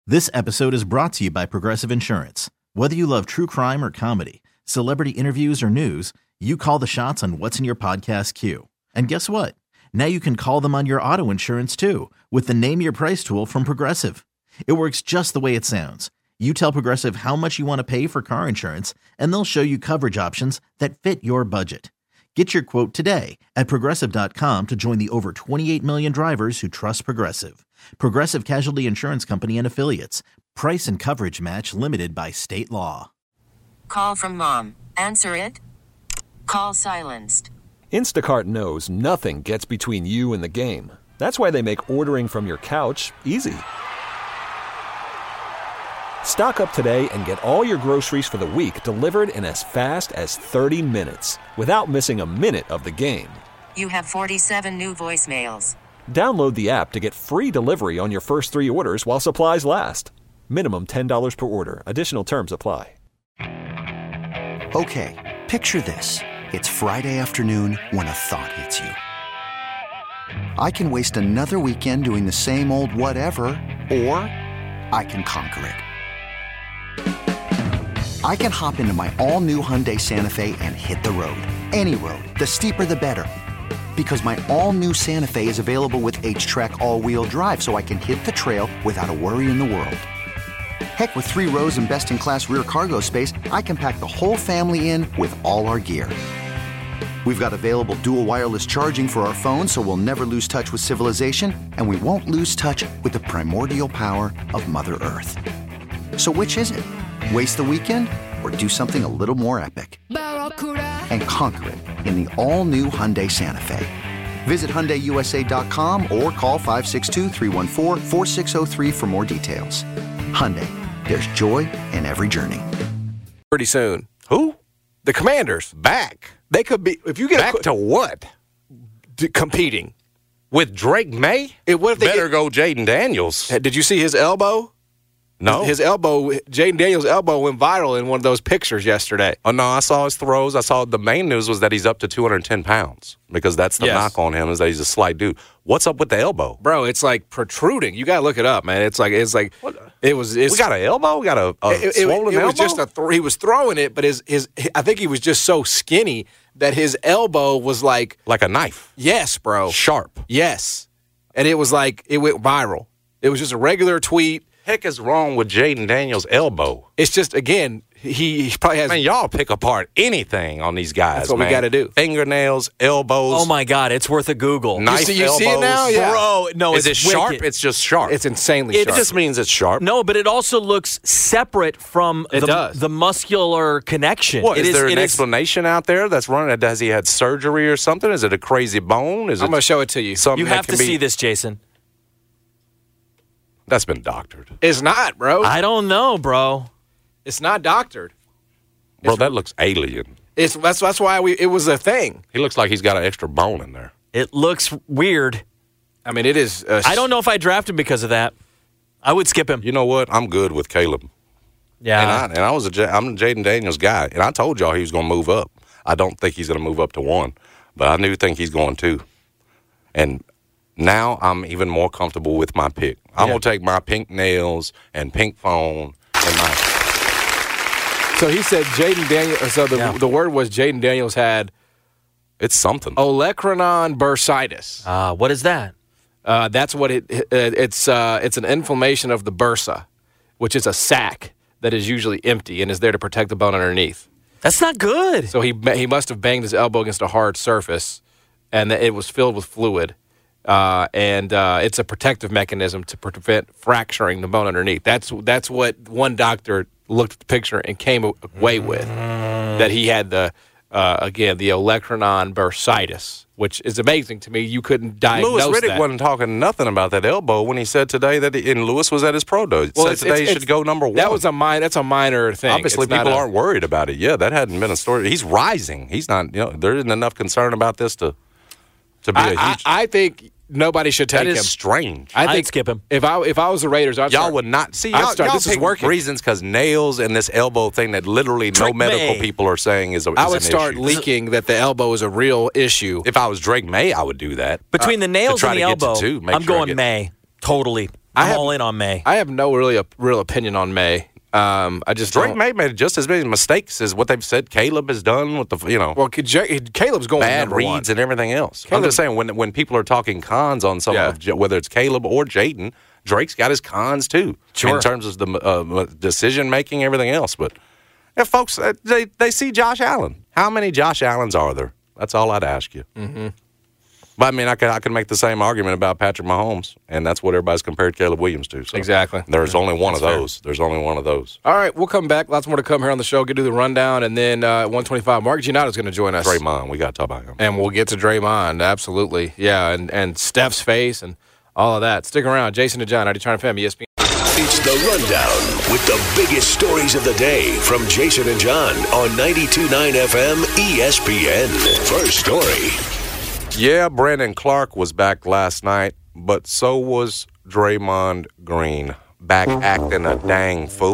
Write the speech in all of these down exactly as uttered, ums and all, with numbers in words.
This episode is brought to you by Progressive Insurance. Whether you love true crime or comedy, celebrity interviews or news, you call the shots on what's in your podcast queue. And guess what? Now you can call them on your auto insurance too with the Name Your Price tool from Progressive. It works just the way it sounds. You tell Progressive how much you want to pay for car insurance, and they'll show you coverage options that fit your budget. Get your quote today at Progressive dot com to join the over twenty-eight million drivers who trust Progressive. Progressive Casualty Insurance Company and Affiliates. Price and coverage match limited by state law. Call from mom. Answer it. Call silenced. Instacart knows nothing gets between you and the game. That's why they make ordering from your couch easy. Stock up today and get all your groceries for the week delivered in as fast as thirty minutes without missing a minute of the game. You have forty-seven new voicemails. Download the app to get free delivery on your first three orders while supplies last. Minimum ten dollars per order. Additional terms apply. Okay, picture this. It's Friday afternoon when a thought hits you. I can waste another weekend doing the same old whatever, or I can conquer it. I can hop into my all-new Hyundai Santa Fe and hit the road. Any road. The steeper, the better. Because my all-new Santa Fe is available with H-Track all-wheel drive, so I can hit the trail without a worry in the world. Heck, with three rows and best-in-class rear cargo space, I can pack the whole family in with all our gear. We've got available dual wireless charging for our phones, so we'll never lose touch with civilization, and we won't lose touch with the primordial power of Mother Earth. So which is it? Waste the weekend or do something a little more epic? And conquer it in the all-new Hyundai Santa Fe. Visit Hyundai U S A dot com or call five six two, three one four, four six zero three for more details. Hyundai, there's joy in every journey. Pretty soon. Who? The Commanders. Back. They could be, if you get Back a, to what? d- competing. With Drake May? It, what if they Better get, go Jaden Daniels. Did you see his elbow? No. His, his elbow, Jaden Daniels' elbow went viral in one of those pictures yesterday. Oh, no, I saw his throws. I saw the main news was that he's up to two hundred ten pounds because that's the Yes. knock on him is that he's a slight dude. What's up with the elbow? Bro, it's like protruding. You got to look it up, man. It's like, it's like, it was, it's, We got an elbow? We got a, a it, it, swollen it elbow? was just a, th- he was throwing it, but his, his, I think he was just so skinny that his elbow was like, like a knife. yes, bro. Sharp. Yes. And it was like, it went viral. It was just a regular tweet. Heck is wrong with Jaden Daniels' elbow? It's just, again, he, he probably has. Man, y'all pick apart anything on these guys. That's what we man. gotta do. Fingernails, elbows. Oh my God, it's worth a Google. Knife see- you see it elbows. now? Yeah. Bro, no, Is it it's sharp? wicked. It's just sharp. It's insanely It sharp. just means it's sharp. No, but it also looks separate from It the, does. the muscular connection. What, It is there it an explanation out there that's running? Has he had surgery or something? Is it a crazy bone? Is I'm it going to show it to you. something You that have can to be, see this, Jason. That's been doctored. It's not, bro. I don't know, bro. It's not doctored. Bro, that looks alien. It's that's that's why we it was a thing. He looks like he's got an extra bone in there. It looks weird. I mean, it is. Uh, I don't know if I draft him because of that. I would skip him. You know what? I'm good with Caleb. Yeah. And I, and I was a, J- I'm a Jaden Daniels guy, and I told y'all he was going to move up. I don't think he's going to move up to one, but I do think he's going to. And now I'm even more comfortable with my pick. I'm Yeah. going to take my pink nails and pink phone and my. So he said Jaden Daniels. So the Yeah. the word was Jaden Daniels had It's something. olecranon bursitis. Uh, what is that? Uh, that's what it. it it's uh, it's an inflammation of the bursa, which is a sac that is usually empty and is there to protect the bone underneath. That's not good. So he he must have banged his elbow against a hard surface, and it was filled with fluid. Uh, and uh, it's a protective mechanism to prevent fracturing the bone underneath. That's that's what one doctor looked at the picture and came away with, that he had the uh, again the olecranon bursitis, which is amazing to me. You couldn't diagnose Lewis Riddick that. wasn't talking nothing about that elbow when he said today that, he, and Lewis was at his pro day. Well, said it's- today it's- he should it's- go number one. That was a min- That's a minor thing. Obviously, It's not people a- aren't worried about it. Yeah, that hadn't been a story. He's rising. He's not. You know, there isn't enough concern about this to to be I, a I, huge. I think nobody should take that is him. strange. I I'd think skip him. If I if I was the Raiders, I'd Y'all start- would not see. I'd Y'all, start- y'all this is pick working. reasons because nails and this elbow thing that literally no Drake medical May. people are saying is a. Is I would an start issue. leaking that the elbow is a real issue. If I was Drake May, I would do that. Between the nails try and the to get to elbow, two, make I'm sure I going get- May. Totally. I I'm have, all in on May. I have no really a real opinion on May. Um, I just Drake don't- May made just as many mistakes as what they've said Caleb has done with the, you know, Well, Caleb's going bad number reads one. and everything else. Caleb- I'm just saying, when when people are talking cons on some Yeah. of, J- whether it's Caleb or Jaden, Drake's got his cons too, Sure. in terms of the uh, decision making, everything else. But yeah, folks, uh, they they see Josh Allen. How many Josh Allens are there? That's all I'd ask you. Mm-hmm. But I mean, I could I could make the same argument about Patrick Mahomes, and that's what everybody's compared Caleb Williams to. So Exactly. There's only one That's of fair. those. There's only one of those. All right, we'll come back. Lots more to come here on the show. Get to the rundown, and then uh, at one twenty-five, Mark Giannotto's going to join us. Draymond, we got to talk about him. And we'll get to Draymond, absolutely. Yeah, and, and Steph's face and all of that. Stick around. Jason and John, ninety Turn F M, E S P N. It's the Rundown with the biggest stories of the day from Jason and John on ninety-two point nine F M E S P N. First story. Yeah, Brandon Clark was back last night, but so was Draymond Green, back acting a dang fool.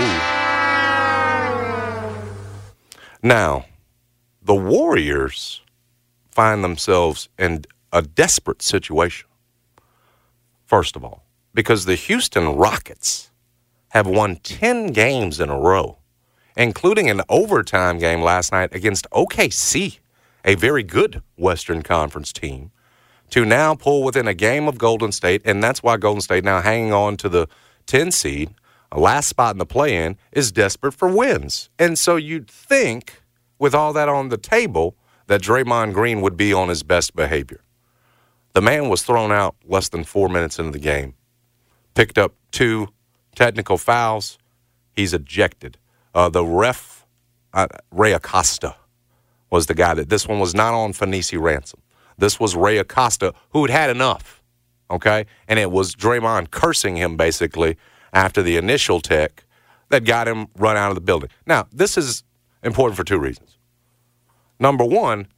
Now, the Warriors find themselves in a desperate situation, first of all, because the Houston Rockets have won ten games in a row, including an overtime game last night against O K C, a very good Western Conference team, to now pull within a game of Golden State, and that's why Golden State, now hanging on to the ten seed, a last spot in the play-in, is desperate for wins. And so you'd think, with all that on the table, that Draymond Green would be on his best behavior. The man was thrown out less than four minutes into the game, picked up two technical fouls. He's ejected. Uh, the ref, uh, Ray Acosta, was the guy that this one was not on Fanisi Ransom. This was Ray Acosta, who had had enough, okay? And it was Draymond cursing him, basically, after the initial tech that got him run out of the building. Now, this is important for two reasons. Number one,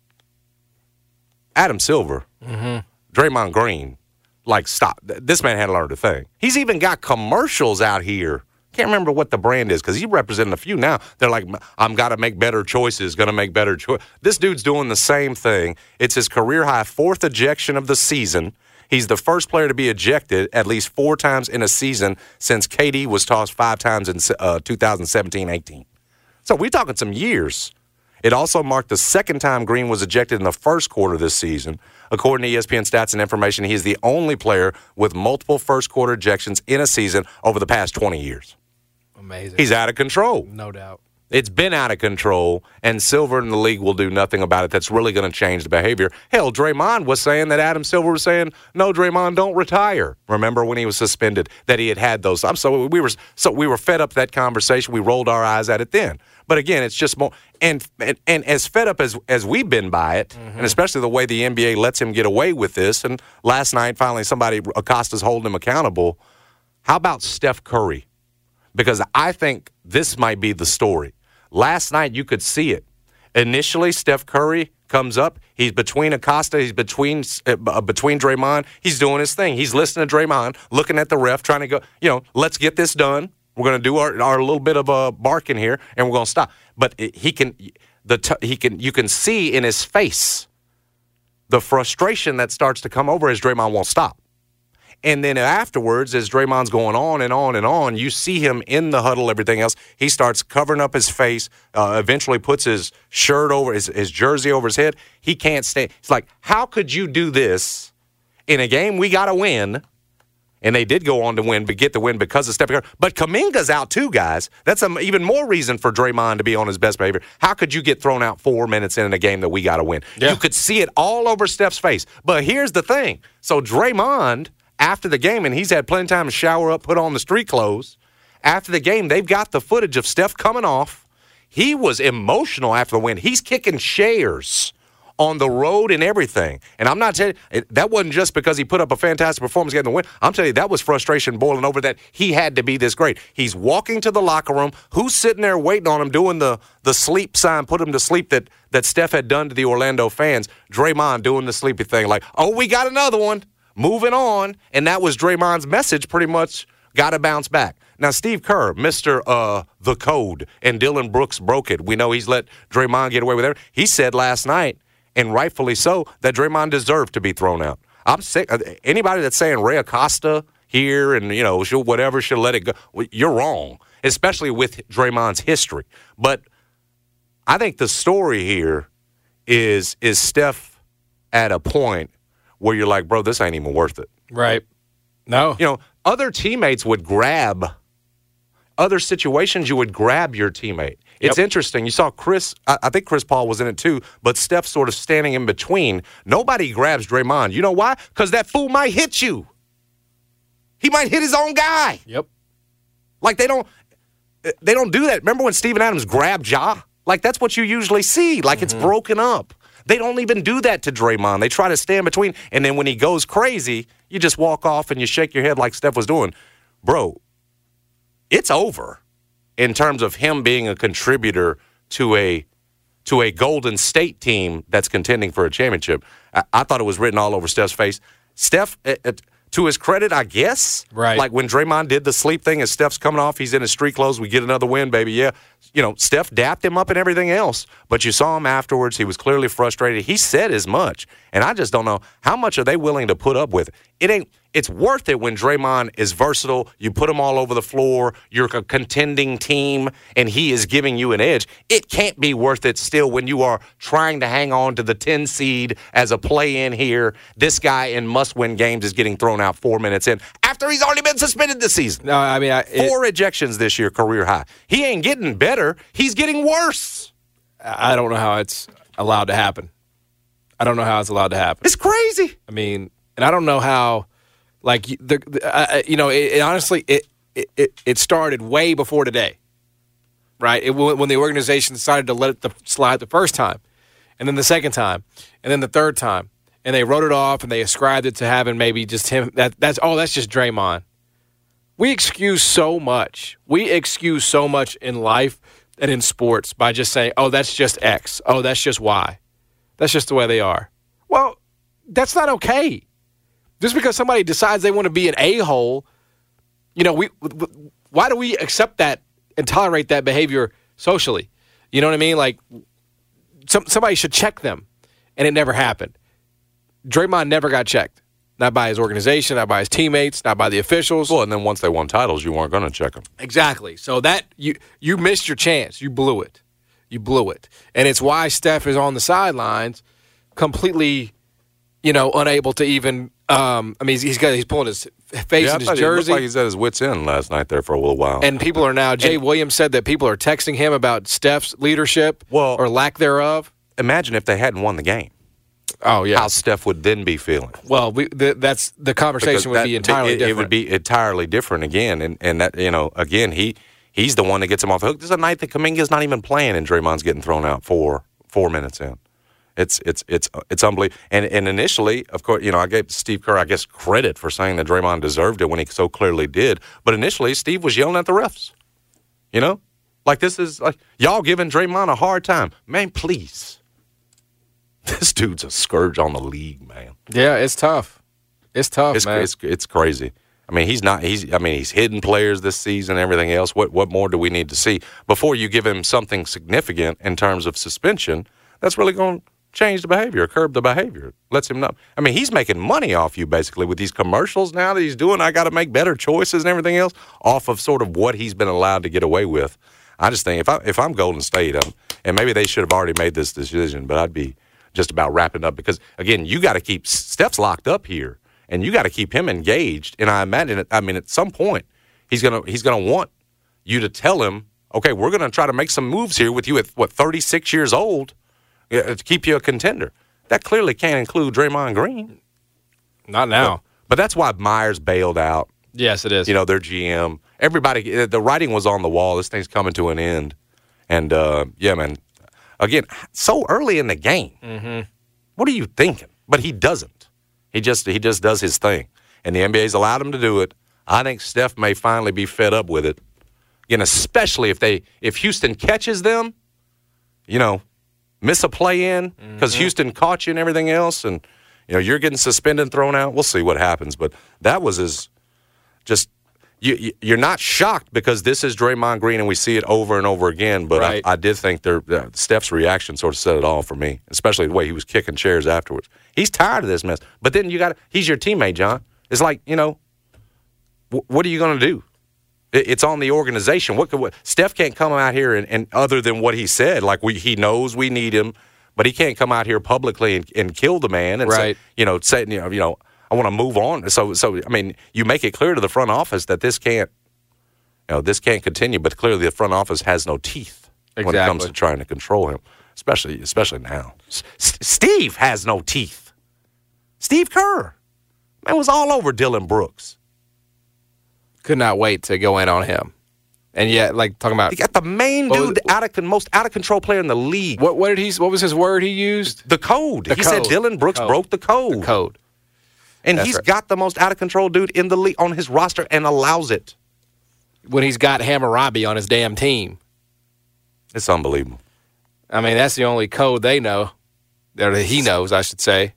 Adam Silver, mm-hmm. Draymond Green, like, stop. This man had learned a thing. He's even got commercials out here. Can't remember what the brand is because he's representing a few now. They're like, I'm got to make better choices, going to make better choices. This dude's doing the same thing. It's his career-high fourth ejection of the season. He's the first player to be ejected at least four times in a season since K D was tossed five times in uh, two thousand seventeen eighteen. So we're talking some years. It also marked the second time Green was ejected in the first quarter this season. According to E S P N Stats and Information, he is the only player with multiple first-quarter ejections in a season over the past twenty years. Amazing. He's out of control. No doubt. It's been out of control, and Silver in the league will do nothing about it. That's really going to change the behavior. Hell, Draymond was saying that Adam Silver was saying, no, Draymond, don't retire. Remember when he was suspended that he had had those? I'm so we were so we were fed up with that conversation. We rolled our eyes at it then. But again, it's just more and and, and as fed up as as we've been by it, mm-hmm. and especially the way the N B A lets him get away with this. And last night, finally, somebody Acosta's holding him accountable. How about Steph Curry? Because I think this might be the story. Last night, you could see it. Initially, Steph Curry comes up. He's between Acosta. He's between uh, between Draymond. He's doing his thing. He's listening to Draymond, looking at the ref, trying to go, you know, let's get this done. We're going to do our, our little bit of a barking here, and we're going to stop. But it, he can, the t- he can, you can see in his face the frustration that starts to come over as Draymond won't stop. And then afterwards, as Draymond's going on and on and on, you see him in the huddle, everything else. He starts covering up his face, uh, eventually puts his shirt over, his, his jersey over his head. He can't stay. It's like, how could you do this in a game we got to win? And they did go on to win, but get the win because of Steph Curry. But Kuminga's out too, guys. That's a, even more reason for Draymond to be on his best behavior. How could you get thrown out four minutes in a game that we got to win? Yeah. You could see it all over Steph's face. But here's the thing. So Draymond, after the game, and he's had plenty of time to shower up, put on the street clothes. After the game, they've got the footage of Steph coming off. He was emotional after the win. He's kicking chairs on the road and everything. And I'm not telling you, that wasn't just because he put up a fantastic performance getting the win. I'm telling you, that was frustration boiling over that he had to be this great. He's walking to the locker room. Who's sitting there waiting on him doing the, the sleep sign, put him to sleep that, that Steph had done to the Orlando fans? Draymond doing the sleepy thing like, oh, we got another one. Moving on. And that was Draymond's message, pretty much got to bounce back. Now, Steve Kerr, Mister Uh, the Code, and Dylan Brooks broke it. We know he's let Draymond get away with it. He said last night, and rightfully so, that Draymond deserved to be thrown out. I'm sick. Anybody that's saying Ray Acosta here and, you know, she'll whatever, she'll let it go. Well, you're wrong, especially with Draymond's history. But I think the story here is is Steph at a point where you're like, bro, this ain't even worth it. Right. No. You know, other teammates would grab other situations, you would grab your teammate. It's Yep. interesting. You saw Chris, I, I think Chris Paul was in it too, but Steph sort of standing in between. Nobody grabs Draymond. You know why? Because that fool might hit you. He might hit his own guy. Yep. Like they don't they don't do that. Remember when Steven Adams grabbed Ja? Like that's what you usually see. Like mm-hmm. it's broken up. They don't even do that to Draymond. They try to stand between, and then when he goes crazy, you just walk off and you shake your head like Steph was doing. Bro, it's over in terms of him being a contributor to a to a Golden State team that's contending for a championship. I, I thought it was written all over Steph's face. Steph, it, it, to his credit, I guess, right. like when Draymond did the sleep thing as Steph's coming off, he's in his street clothes, we get another win, baby, yeah. You know, Steph dapped him up and everything else, but you saw him afterwards. He was clearly frustrated. He said as much, and I just don't know how much are they willing to put up with it. It ain't. It's worth it when Draymond is versatile. You put him all over the floor. You're a contending team, and he is giving you an edge. It can't be worth it still when you are trying to hang on to the ten seed as a play-in here. This guy in must-win games is getting thrown out four minutes in after he's already been suspended this season. No, I mean, I, it, Four ejections this year, career high. He ain't getting better. He's getting worse. I don't know how it's allowed to happen. I don't know how it's allowed to happen. It's crazy. I mean, and I don't know how, like, the, the uh, you know, it, it honestly, it, it it started way before today, right? It, when the organization decided to let it the, slide the first time, and then the second time, and then the third time, and they wrote it off and they ascribed it to having maybe just him. That that's oh, that's just Draymond. We excuse so much. We excuse so much in life and in sports by just saying, oh, that's just X. Oh, that's just Y. That's just the way they are. Well, that's not okay. Just because somebody decides they want to be an a-hole, you know, we why do we accept that and tolerate that behavior socially? You know what I mean? Like, some, somebody should check them, and it never happened. Draymond never got checked. Not by his organization, not by his teammates, not by the officials. Well, and then once they won titles, you weren't going to check them. Exactly. So that you you missed your chance. You blew it. You blew it. And it's why Steph is on the sidelines completely, you know, unable to even um, I mean, he's, he's got he's pulling his face yeah, in his I jersey. It looked like he's at his wits' end last night there for a little while. And people are now, Jay and, Williams said that people are texting him about Steph's leadership well, or lack thereof. Imagine if they hadn't won the game. Oh, yeah. How Steph would then be feeling. Well, we, the, that's the conversation would that, be entirely it, different. It would be entirely different again. And, and that, you know, again, he he's the one that gets him off the hook. This is a night that Kuminga's not even playing and Draymond's getting thrown out four four minutes in. It's it's it's it's unbelievable. And and initially, of course, you know, I gave Steve Kerr, I guess, credit for saying that Draymond deserved it when he so clearly did. But initially, Steve was yelling at the refs. You know? Like, this is, like, y'all giving Draymond a hard time. Man, please. This dude's a scourge on the league, man. Yeah, it's tough. It's tough, it's, man. It's, it's crazy. I mean, he's not. He's. I mean, he's hidden players this season. And everything else. What What more do we need to see before you give him something significant in terms of suspension? That's really going to change the behavior, curb the behavior. Lets him know. I mean, he's making money off you basically with these commercials now that he's doing. I got to make better choices and everything else off of sort of what he's been allowed to get away with. I just think if I if I'm Golden State, um, and maybe they should have already made this decision, but I'd be just about wrapping up because again, you got to keep Steph's locked up here, and you got to keep him engaged. And I imagine, it, I mean, at some point, he's gonna he's gonna want you to tell him, okay, we're gonna try to make some moves here with you at what thirty-six years old to keep you a contender. That clearly can't include Draymond Green. Not now. But, but that's why Myers bailed out. Yes, it is. You know, their G M. Everybody, the writing was on the wall. This thing's coming to an end. And, uh, yeah, man, again, so early in the game. Mm-hmm. What are you thinking? But he doesn't. He just he just does his thing. And the N B A's allowed him to do it. I think Steph may finally be fed up with it. Again, especially if they if Houston catches them, you know, miss a play in because mm-hmm. Houston caught you and everything else, and you know you're getting suspended and thrown out. We'll see what happens, but that was as just you, you're not shocked because this is Draymond Green and we see it over and over again. But right. I, I did think their uh, Steph's reaction sort of said it all for me, especially the way he was kicking chairs afterwards. He's tired of this mess. But then you got he's your teammate, John. It's like you know, w- what are you going to do? It, it's on the organization. What could what, Steph can't come out here and, and other than what he said, like we he knows we need him, but he can't come out here publicly and, and kill the man and right. say, you know, say, you know, you know, I want to move on. So, so I mean, you make it clear to the front office that this can't, you know, this can't continue. But clearly, the front office has no teeth exactly. when it comes to trying to control him, especially, especially now. S- Steve has no teeth. Steve Kerr, man, was all over Dylan Brooks. Could not wait to go in on him, and yet, like talking about, He got the main What dude, was- out of con- most out of control player in the league. what what did he? What was his word he used? The code. The he code. said Dylan Brooks Code. broke the code, The code. and That's he's right. got the most out of control dude in the league on his roster and allows it. When he's got Hammurabi on his damn team. It's unbelievable. I mean, that's the only code they know, or that he knows, I should say.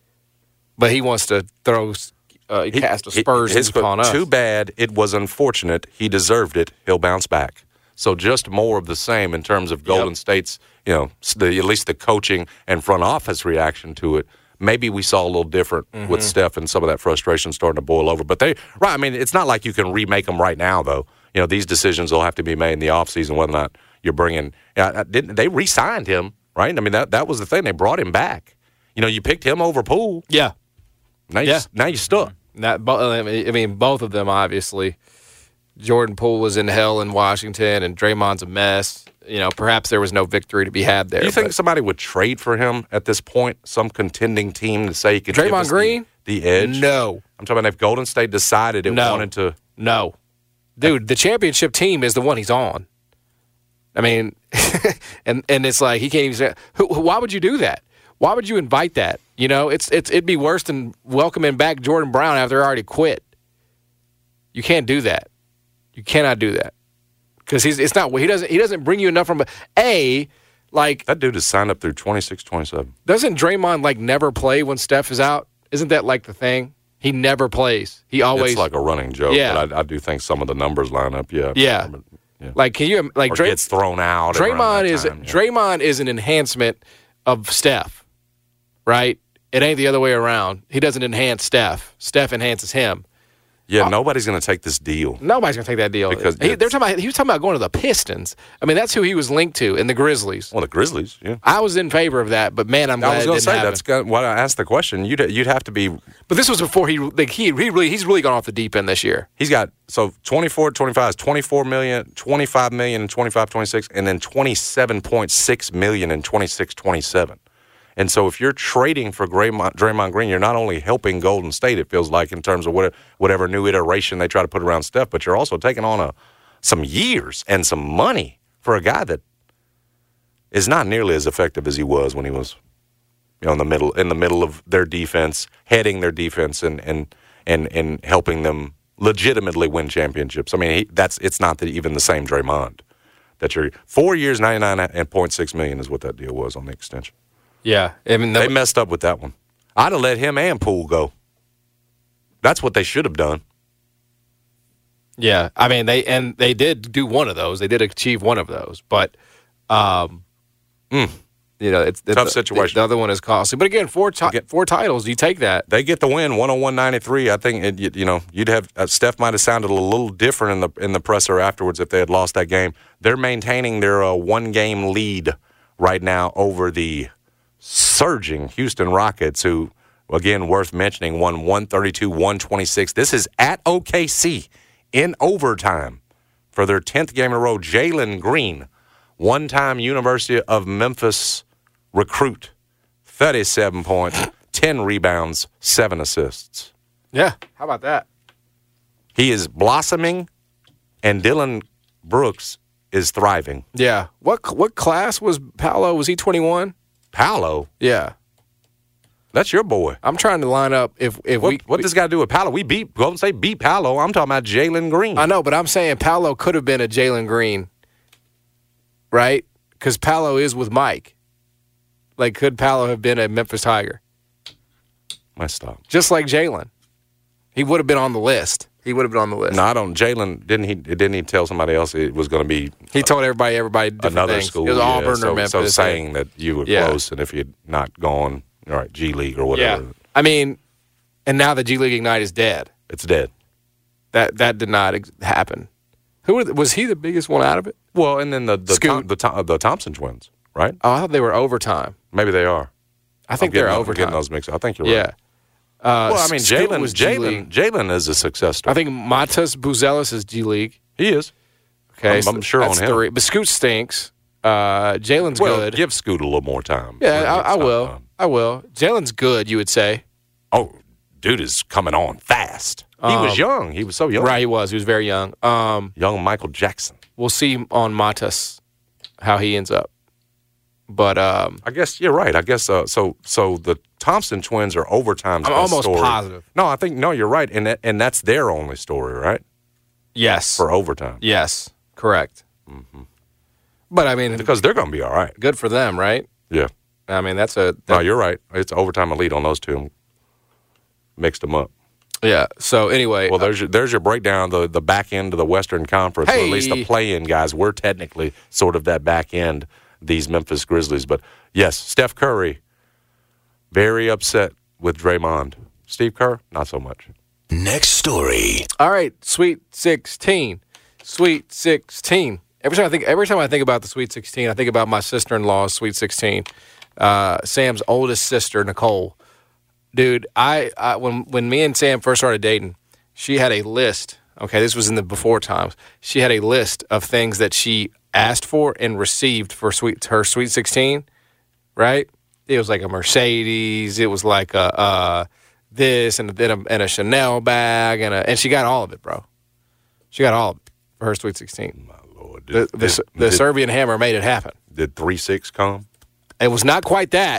But he wants to throw, uh, He- cast a he- Spurs his- upon us. Too bad. It was unfortunate. He deserved it. He'll bounce back. So just more of the same in terms of Golden Yep. State's, you know, s- the, at least the coaching and front office reaction to it. Maybe we saw a little different Mm-hmm. with Steph and some of that frustration starting to boil over. But they, right, I mean, it's not like you can remake them right now, though. You know, these decisions will have to be made in the offseason, whether or not you're bringing, yeah, didn't they re-signed him, right? I mean, that, that was the thing. They brought him back. You know, you picked him over Poole. yeah. Now, you, Yeah. now you're stuck. Not, bo- I mean, both of them, obviously. Jordan Poole was in hell in Washington, and Draymond's a mess. You know, perhaps there was no victory to be had there. Do you think but- somebody would trade for him at this point? Some contending team to say he could give Draymond us Green? the, the edge? No. I'm talking about if Golden State decided it No. wanted to. No. Dude, the championship team is the one he's on. I mean, and and it's like he can't even say, who, who- why would you do that? Why would you invite that? You know, it's it's it'd be worse than welcoming back Jordan Brown after he already quit. You can't do that. You cannot do that. Because he's it's not he doesn't he doesn't bring you enough from a like That dude is signed up through twenty-six, twenty-seven. doesn't Draymond like never play when Steph is out? Isn't that like the thing? He never plays. He always It's like a running joke, Yeah. but I, I do think some of the numbers line up. Yeah, Yeah. But, yeah. like can you like or Dray- gets thrown out. around Draymond that is time, yeah. Draymond is an enhancement of Steph, right? It ain't the other way around. He doesn't enhance Steph. Steph enhances him. Yeah, nobody's going to take this deal. Nobody's gonna take that deal Because he, they're it's- talking about. He was talking about going to the Pistons. I mean, that's who he was linked to in the Grizzlies. Well, the Grizzlies, yeah. I was in favor of that, but man, I'm glad I was it going didn't to say happen. that's got, why I asked the question. You'd you'd have to be. But this was before he like he he really he's really gone off the deep end this year. He's got so twenty-four, twenty-five is twenty-four million, twenty-five million in twenty-five, twenty-six, and then twenty-seven point six million in twenty-six, twenty-seven. And so if you're trading for Draymond, Draymond Green, you're not only helping Golden State, it feels like, in terms of whatever, whatever new iteration they try to put around Steph, but you're also taking on a some years and some money for a guy that is not nearly as effective as he was when he was, you know, in the middle in the middle of their defense, heading their defense, and and and, and helping them legitimately win championships. I mean, he, that's it's not the, even the same Draymond that you're four years, ninety-nine point six million is what that deal was on the extension. Yeah, I mean, They messed up with that one. I'd have let him and Poole go. That's what they should have done. yeah. I mean, they and they did do one of those. They did achieve one of those, but um, Mm. you know, it's, it's Tough the, situation. The other one is costly, but again, four ti- Again- four titles. You take that. They get the win, one oh one ninety-three. I think it, you, you know you'd have uh, Steph might have sounded a little different in the in the presser afterwards if they had lost that game. They're maintaining their uh, one game lead right now over the surging Houston Rockets, who, again, worth mentioning, won one thirty-two, one twenty-six. This is at O K C in overtime for their tenth game in a row. Jalen Green, one-time University of Memphis recruit, thirty-seven points, ten rebounds, seven assists. Yeah, how about that? He is blossoming, and Dylan Brooks is thriving. Yeah. What what class was Paolo? Was he twenty-one? Paolo, Yeah. that's your boy. I'm trying to line up if if What, we what does this got to do with Paolo? We beat Golden State beat Paolo. I'm talking about Jalen Green. I know, but I'm saying Paolo could have been a Jalen Green, right? Because Paolo is with Mike. Like, could Paolo have been a Memphis Tiger? My stop. Just like Jalen. He would have been on the list. He would have been on the list. No, I don't. Jalen didn't he? Didn't he tell somebody else it was going to be He told everybody, everybody different another things. school? It was yeah, Auburn so, or Memphis. So saying that you were Yeah. close, and if you'd not gone, all right, G League or whatever, yeah. I mean, and now the G League Ignite is dead. it's dead. That that did not ex- happen. Who were the, was he the biggest one out of it? Well, and then the the, Scoot. Tom, the, Tom, the Thompson twins, right? Oh, I thought they were overtime. Maybe they are. I think I'm getting, they're I'm overtime. getting those mixed up. I think you're yeah. right. Uh, Well, I mean, Scoot Jalen was G Jalen League. Jalen is a success story. I think Matas Buzelis is G League. he is. Okay, I'm- I'm sure that's on him. Three. But Scoot stinks. Uh, Jalen's Well, good. give Scoot a little more time. yeah, It's I, I not will. time. I will. Jalen's good. You would say. Oh, dude is coming on fast. He Um, was young. He was so young. Right, he was. He was very young. Um, Young Michael Jackson. we'll see on Matas how he ends up. But um, I guess you're right. I guess uh, so. So the Thompson twins are overtime's I'm best almost story. positive. No, I think no, you're right, and that, and that's their only story, right? yes, For overtime, yes, correct. But I mean, because they're going to be all right. good for them, right? Yeah. I mean, that's a No, that- you're right. It's overtime elite on those two. Mixed them up. yeah. So anyway, Well, there's your, there's your breakdown. The the back end of the Western Conference, or at least the Hey. play-in guys. We're technically sort of that back end. These Memphis Grizzlies, but yes, Steph Curry, very upset with Draymond. Steve Kerr, not so much. Next story. all right, Sweet sixteen, Sweet sixteen. Every time I think, every time I think about the Sweet sixteen, I think about my sister-in-law's Sweet sixteen, uh, Sam's oldest sister, Nicole. Dude, I, I when when me and Sam first started dating, she had a list. Okay, this was in the before times. She had a list of things that she asked for and received for sweet her Sweet sixteen. Right? It was like a Mercedes. It was like a uh, this and then a, and a Chanel bag and a, and she got all of it, bro. She got all of it for her Sweet sixteen. My Lord, The did, the, did, the did, Serbian Hammer made it happen. did three six come? It was not quite that.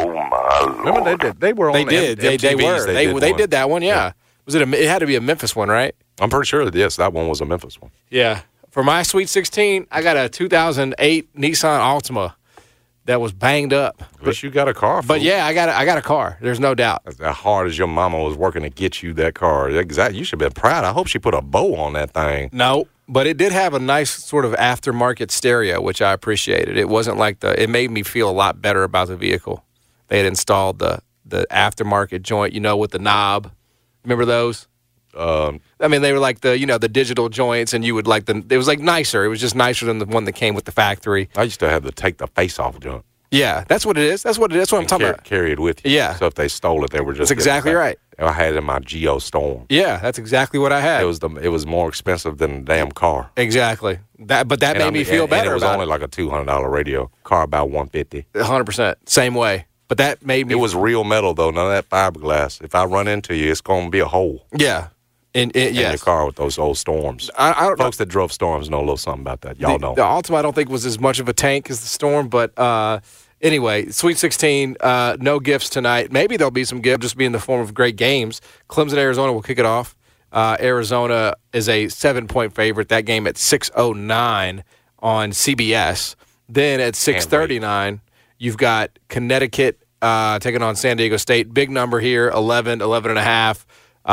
Remember they did. They were on They did. M- They they M T Vs, were. They they one. did that one. Yeah. Was it? A, it had to be a Memphis one, right? I'm pretty sure that yes, that one was a Memphis one. Yeah. For my Sweet sixteen, I got a two thousand eight Nissan Altima that was banged up. At least you got a car. But fool. yeah, I got a, I got a car. There's no doubt. As hard as your mama was working to get you that car, exactly. You should have been proud. I hope she put a bow on that thing. No, but it did have a nice sort of aftermarket stereo, which I appreciated. It wasn't like the. It made me feel a lot better about the vehicle. They had installed the the aftermarket joint, you know, with the knob. Remember those? Um, I mean, they were like the you know the digital joints, and you would like the. It was like nicer. It was just nicer than the one that came with the factory. I used to have to take the face off joint. Yeah, that's what it is. That's what it is. That's what I'm and talking car- about. carry it with you. Yeah. So if they stole it, they were just. That's exactly right. I had it in my Geo Storm. Yeah, that's exactly what I had. It was the. It was more expensive than the damn car. exactly that, but that And made I me mean, feel and- better. And it was about only like a two hundred dollar radio. Car about one fifty. one hundred percent same way. But that made me. It was real metal though, none of that fiberglass. If I run into you, it's gonna be a hole yeah, and, and in your yes. car with those old Storms. I, I don't know. Folks that drove Storms know a little something about that. Y'all the, don't. The Altima I don't think was as much of a tank as the Storm, but uh, anyway, Sweet sixteen, uh, no gifts tonight. Maybe there'll be some gifts, just be in the form of great games. Clemson, Arizona will kick it off. Uh, Arizona is a seven-point favorite. That game at six oh nine on C B S. Then at six thirty-nine, you've got Connecticut uh, taking on San Diego State. Big number here, eleven, eleven and a half.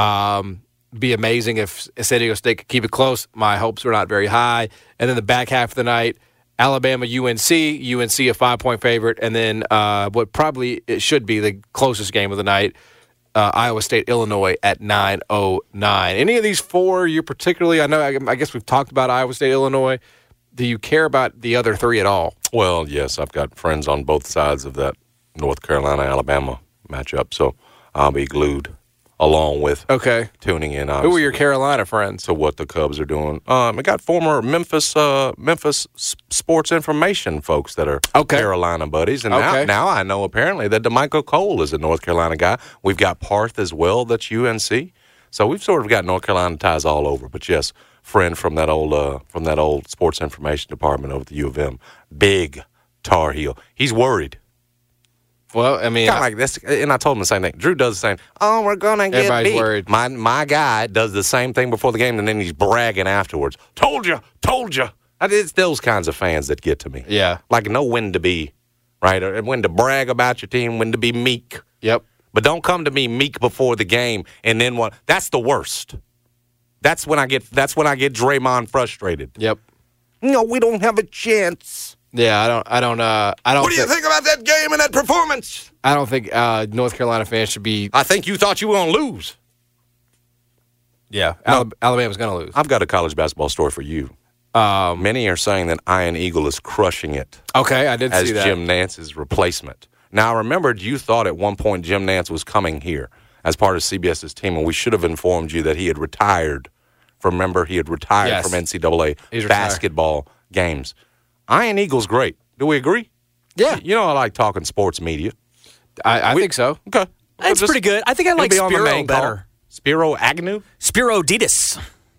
Um, be amazing if San Diego State could keep it close. My hopes are not very high. And then the back half of the night, Alabama, U N C. U N C a five-point favorite. And then uh, what probably it should be the closest game of the night, uh, Iowa State, Illinois at nine oh nine. Any of these four you particularly, I know, I, I guess we've talked about Iowa State, Illinois. Do you care about the other three at all? Well, yes, I've got friends on both sides of that North Carolina Alabama matchup, so I'll be glued along with Okay. tuning in. Who Obviously, are your Carolina friends? to what the Cubs are doing? Um, I got former Memphis uh, Memphis s- sports information folks that are Okay. Carolina buddies, and Okay. now now I know apparently that DeMichael Cole is a North Carolina guy. We've got Parth as well. That's U N C. So we've sort of got North Carolina ties all over. But yes, friend from that old uh, from that old sports information department over at the U of M, big Tar Heel. He's worried. Well, I mean, Kind of like this, and I told him the same thing. Drew does the same. Oh, we're gonna get Everybody's beat. worried. My my guy does the same thing before the game, and then he's bragging afterwards. Told you, told you. It's those kinds of fans that get to me. Yeah. like know when to be right, or when to brag about your team, when to be meek. Yep. But don't come to me meek before the game, and then what? That's the worst. That's when I get. That's when I get Draymond frustrated. Yep. No, we don't have a chance. Yeah, I don't. I don't. Uh, I don't. What do you thi- think about that game and that performance? I don't think uh, North Carolina fans should be. I think you thought you were gonna lose. Yeah, No. Alab- Alabama's going to lose. I've got a college basketball story for you. Um, Many are saying that Ian Eagle is crushing it Okay, I did as see that. Jim Nance's replacement. Now, I remembered you thought at one point Jim Nance was coming here as part of CBS's team, and we should have informed you that he had retired. Remember, he had retired Yes. from N C double A He's retired. basketball games. Ian Eagle's great. Do we agree? Yeah. You know I like talking sports media. I, I We- think so. Okay. It's Just- pretty good. I think I he'll like be on the Spiro main call. better. Spiro Agnew? Spiro Ditas.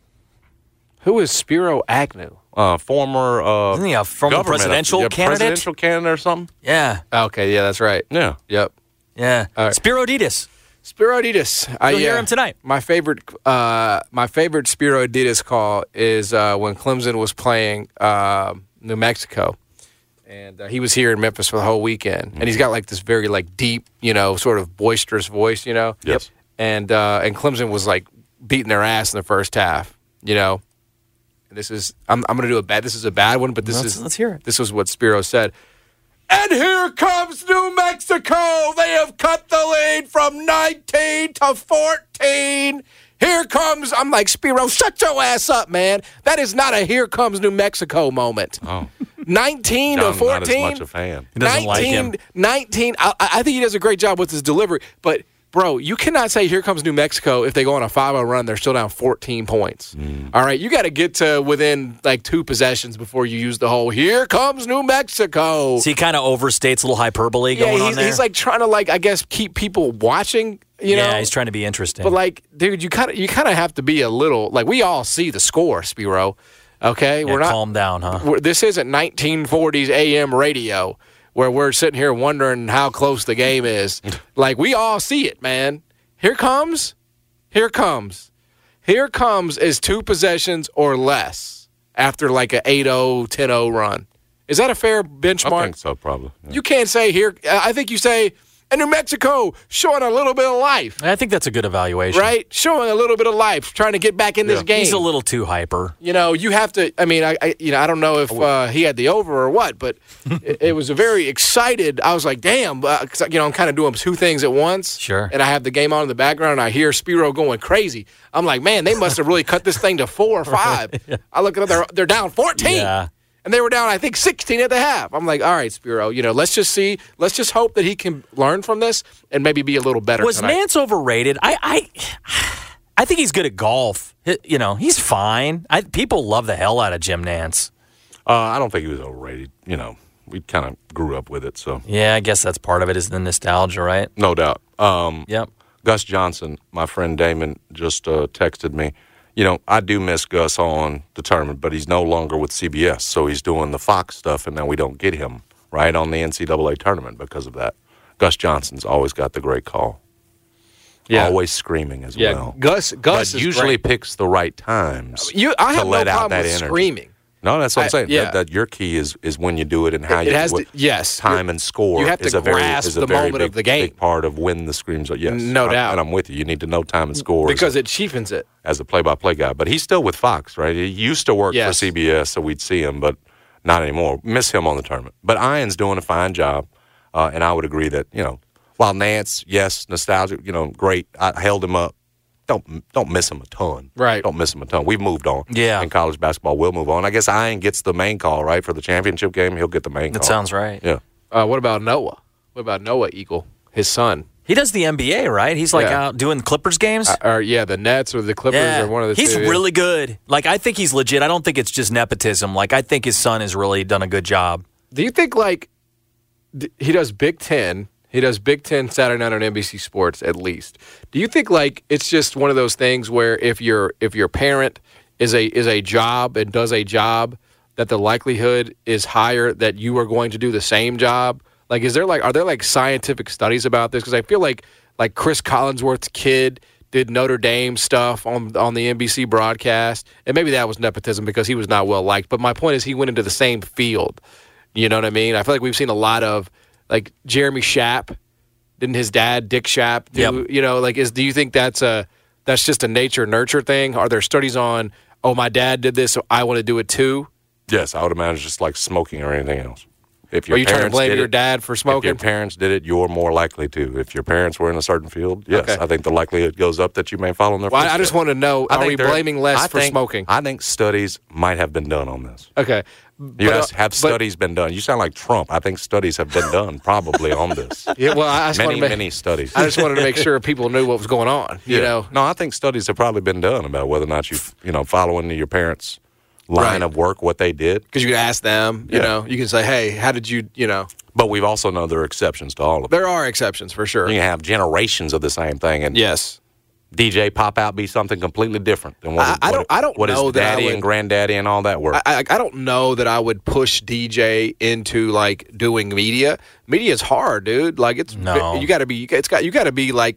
Who is Spiro Agnew? Uh, former uh, Isn't he a former government- presidential yeah, candidate? Presidential candidate or something? Yeah, Okay, yeah, that's right. Yeah. Yep. yeah. All right. Spiro Ditas. Spiro Adidas. I You'll hear him tonight. My favorite, uh, my favorite Spiro Adidas call is uh, when Clemson was playing uh, New Mexico, and uh, he was here in Memphis for the whole weekend. And he's got like this very like deep, you know, sort of boisterous voice, you know. Yes. And uh, and Clemson was like beating their ass in the first half, you know. And this is I'm I'm gonna do a bad. This is a bad one, but this Let's- is let's hear it. This is what Spiro said. And here comes New Mexico. They have cut the lead from nineteen to fourteen. Here comes, I'm like, Spiro, shut your ass up, man. That is not a here comes New Mexico moment. Oh. nineteen John, to fourteen. not as much a fan. He doesn't like him. nineteen, I, I think he does a great job with his delivery. But, bro, you cannot say here comes New Mexico if they go on a five oh run, they're still down fourteen points. Mm. All right, you got to get to within like two possessions before you use the whole here comes New Mexico. So he kind of overstates a little hyperbole yeah, going on he's, there. he's like trying to, like, I guess, keep people watching, you know? yeah, he's trying to be interesting. But like, dude, you kind of you kind of have to be a little like we all see the score, Spiro. Okay, yeah, we're not. calm down, huh? We're, this isn't nineteen forties A M radio where we're sitting here wondering how close the game is. Like we all see it, man. Here comes, here comes, here comes is two possessions or less after like a eight oh, ten oh run. Is that a fair benchmark? I think so, probably. Yeah. You can't say here. I think you say. And New Mexico showing a little bit of life. I think that's a good evaluation. Right? Showing a little bit of life, trying to get back in this Yeah. game. He's a little too hyper. You know, you have to. I mean, I, I you know, I don't know if uh, he had the over or what, but it, it was a very excited. I was like, damn, uh 'cause, you know, I'm kind of doing two things at once. Sure. And I have the game on in the background, and I hear Spiro going crazy. I'm like, man, they must have really cut this thing to four or five. Yeah. I look at them, they're, they're down fourteen. Yeah. And they were down, I think, sixteen at the half. I'm like, all right, Spiro, you know, let's just see, let's just hope that he can learn from this and maybe be a little better. Was tonight. Nance overrated? I, I, I think he's good at golf. He- you know, he's fine. I, people love the hell out of Jim Nance. Uh, I don't think he was overrated. You know, we kind of grew up with it, so Yeah, I guess that's part of it is the nostalgia, right? no doubt. Um, Yep. Gus Johnson, my friend Damon, just uh, texted me. You know, I do miss Gus on the tournament, but he's no longer with C B S, so he's doing the Fox stuff, and now we don't get him right on the N C double A tournament because of that. Gus Johnson's always got the great call. Yeah. Always screaming as Yeah, well. Gus, Gus but is usually great. picks the right times You, I to have no let out problem that with energy. screaming. No, that's what I'm I- saying. yeah. That, that your key is is when you do it and how It you has what to- yes. time and score. You have to is a very, grasp is a the very moment big, of the game. big part of when the screams are. Yes, No I- doubt. and I'm with you. You need to know time and score Because as, a, it cheapens it. as a play-by-play guy. But he's still with Fox, right? He used to work for Yes. C B S, so we'd see him, but not anymore. Miss him on the tournament. But Ian's doing a fine job, uh, and I would agree that you know, while Nance, yes, nostalgic, you know, great. I held him up. Don't don't miss him a ton. Right. Don't miss him a ton. We've moved on. Yeah. In college basketball, we'll move on. I guess Ian gets the main call, right? For the championship game, he'll get the main That call. sounds right. Yeah. Uh, what about Noah? What about Noah Eagle, his son? He does the N B A, right? He's like Yeah. out doing Clippers games. Uh, or yeah, the Nets or the Clippers yeah, or one of the he's two. really good. Like I think he's legit. I don't think it's just nepotism. Like I think his son has really done a good job. Do you think like th- he does Big Ten? He does Big Ten Saturday night on N B C Sports at least. Do you think like it's just one of those things where if your if your parent is a is a job and does a job that the likelihood is higher that you are going to do the same job? Like is there like are there like scientific studies about this? Because I feel like like Chris Collinsworth's kid did Notre Dame stuff on on the N B C broadcast, and maybe that was nepotism because he was not well liked. But my point is he went into the same field. You know what I mean? I feel like we've seen a lot of like Jeremy Schaap. Didn't his dad Dick Schaap do? Yep. You know, like is do you think that's a that's just a nature nurture thing? Are there studies on? Oh, my dad did this, so I want to do it too. Yes, I would imagine just like smoking or anything else. If your Are you trying to parents blame did your it- dad for If smoking? your parents did it, you're more likely to. If your parents were in a certain field, yes, Okay. I think the likelihood goes up that you may follow in their Well, I- I footsteps. just want to know, I are think we there- blaming less I for think- smoking? I think studies might have been done on this. Okay. You But, ask, uh, have but- studies been done? You sound like Trump. I think studies have been done probably on this. Yeah, well, I just many, wanted to make, many studies. I just wanted to make sure people knew what was going on. You Yeah. know, No, I think studies have probably been done about whether or not you, you know, following your parents' line Right. of work, what they did. because you can ask them. You Yeah. know, you can say, "Hey, how did you?" You know, But we've also know there are exceptions to all of it. there are exceptions for sure. You can have generations of the same thing, and Yes. D J pop out be something completely different than what, I- I what- don't- I don't what his know that I daddy would- and granddaddy and all that were. I, I I don't know that I would push D J into like doing media. Media is hard, dude. Like it's No. you got to be. You got, it's got you got to be like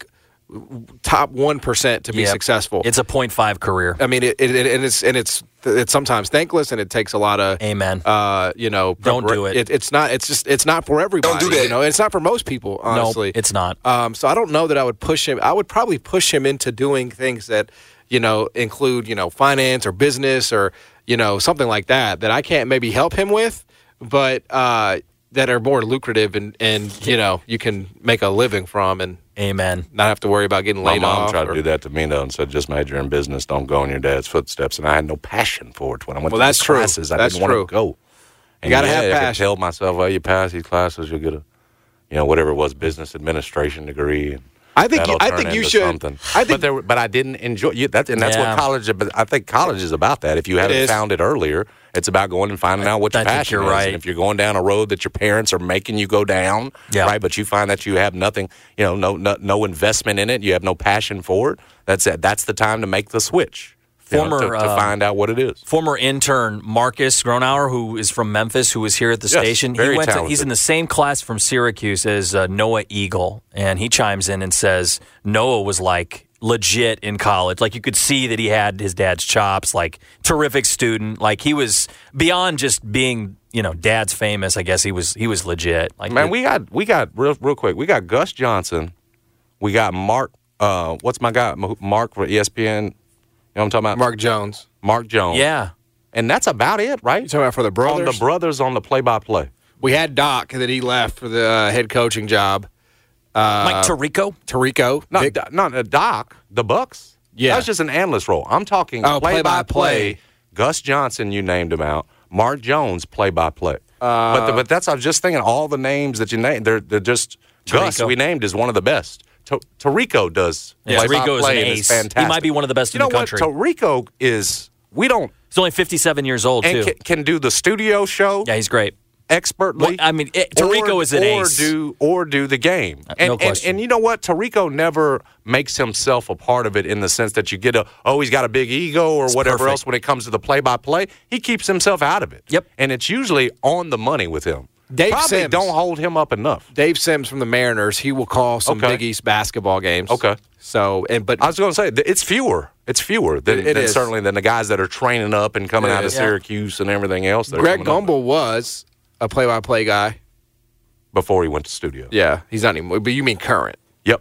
top one percent to be Yep. successful. It's a point five career. I mean, it, it, it and it's and it's it's sometimes thankless, and it takes a lot of Amen. Uh, you know, Don't do it. it. It's not. It's just. It's not for everybody. Don't do that. You know, it's not for most people. Honestly, No, it's not. Um, so I don't know that I would push him. I would probably push him into doing things that you know include you know finance or business or you know something like that that I can't maybe help him with, but uh, that are more lucrative and and you know you can make a living from and Amen. not have to worry about getting My laid mom off. tried or- to do that to me though, and said, "Just major in business. Don't go in your dad's footsteps." And I had no passion for it when I went Well, to that's these true. classes. I That's didn't true. want to go. And gotta yeah, have I could passion. tell myself, "Oh, you pass these classes, you'll get a, you know, whatever it was, business administration degree." And I think that'll you- I turn think you into should- Something. I think- but there, were- but I didn't enjoy you. That's and that's Yeah. what college. But I think college is about that. If you haven't is. found it earlier, it's about going and finding out what your I think passion you're is. right. And if you're going down a road that your parents are making you go down, Yeah. right? But you find that you have nothing, you know, no, no no investment in it. You have no passion for it. That's it. That's the time to make the switch. you know, Former, to, to um, find out what it is. Former intern Marcus Gronauer, who is from Memphis, who was here at the Yes, station. very he went to, talented. he's in the same class from Syracuse as uh, Noah Eagle, and he chimes in and says Noah was like legit in college. Like you could see that he had his dad's chops. Like terrific student. Like he was beyond just being, you know, dad's famous. I guess he was he was legit. Like Man, we got we got real real quick. We got Gus Johnson. We got Mark. Uh, what's my guy? Mark for E S P N. You know what I'm talking about? Mark Jones. Mark Jones. yeah. And that's about it, right? You talking about for the On brothers? the brothers on the play-by-play. We had Doc, and then he left for the uh, head coaching job. Uh, Mike Tirico. Tirico. Not, Vic- Do- not uh, Doc, the Bucks. Yeah. That's just an analyst role. I'm talking Oh, play-by-play. play-by-play. Gus Johnson, you named him out. Mark Jones, play-by-play. Uh, but the, but that's I was just thinking all the names that you named. They're they're just Gus. Tirico. We named is one of the best. To, Tirico does. Yeah, Tirico is an play-by-play and ace. fantastic. He might be one of the best you in know the country. What? Tirico is. We don't He's only fifty-seven years old and too. can, can do the studio show Yeah, he's great. expertly. Well, I mean, it, Tirico or, is an or ace. do or do the game. Uh, And, no and question. and you know what? Tirico never makes himself a part of it in the sense that you get a oh he's got a big ego or It's whatever perfect. else when it comes to the play by play. He keeps himself out of it. Yep. And it's usually on the money with him. Dave Probably Sims. don't hold him up enough. Dave Sims from the Mariners. He will call some Okay. Big East basketball games. Okay. So and but I was going to say th- it's fewer. It's fewer than, It- it than is. certainly than the guys that are training up and coming It out of is. Yeah. Syracuse and everything else. that are Greg coming up Gumbel was a play-by-play guy. before he went to studio. Yeah, he's not anymore. But you mean current? Yep.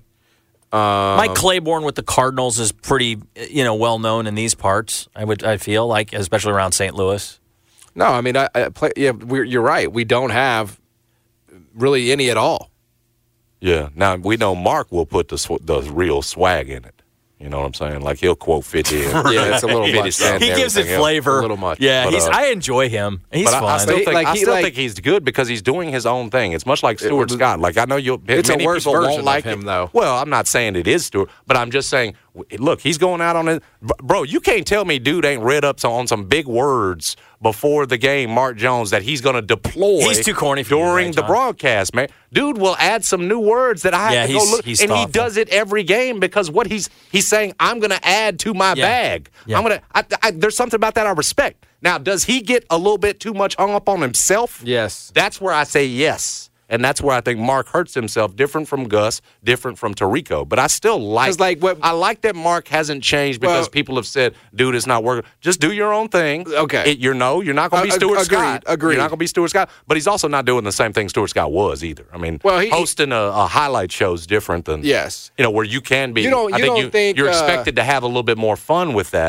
Mike Claiborne with the Cardinals is pretty, you know, well known in these parts. I would, I feel like, especially around Saint Louis. No, I mean, I, I play. Yeah, we're, you're right. We don't have really any at all. Yeah. Now we know Mark will put the sw- the real swag in it. You know what I'm saying? Like he'll quote fifty. And Yeah, it's a little fifty much. Cent He and gives it everything else. flavor. A little much. Yeah, But, he's. uh, I enjoy him. He's But I, fun. I still, He- think, like, I he, still like- think he's good because he's doing his own thing. It's much like Stuart was- Scott. Like I know you'll. It's a many worse people version won't of like him, it. though. Well, I'm not saying it is Stuart, but I'm just saying. w- Look, he's going out on it, bro. You can't tell me dude ain't read up on some big words before the game. Mark Jones that he's going to deploy. He's too corny for you, during right, the John? broadcast, man. Dude will add some new words that I have Yeah, to go he's- look, he's and he thoughtful. does it every game because what he's he's saying, I'm going to add to my Yeah. bag. Yeah. I'm gonna. I, I, there's something about that I respect. Now, does he get a little bit too much hung up on himself? Yes. That's where I say yes. And that's where I think Mark hurts himself, different from Gus, different from Tirico. But I still like, 'Cause, like, what- I like that Mark hasn't changed because Well- people have said, dude, it's not working. Just do your own thing. Okay. It, you're no, you're not going to be Uh, Stuart agreed, Scott. agreed. You're not going to be Stuart Scott. But he's also not doing the same thing Stuart Scott was either. I mean, Well, he- hosting a, a highlight show is different than, Yes. you know, where you can be. You don't- I you think don't you, think, you're uh, expected to have a little bit more fun with that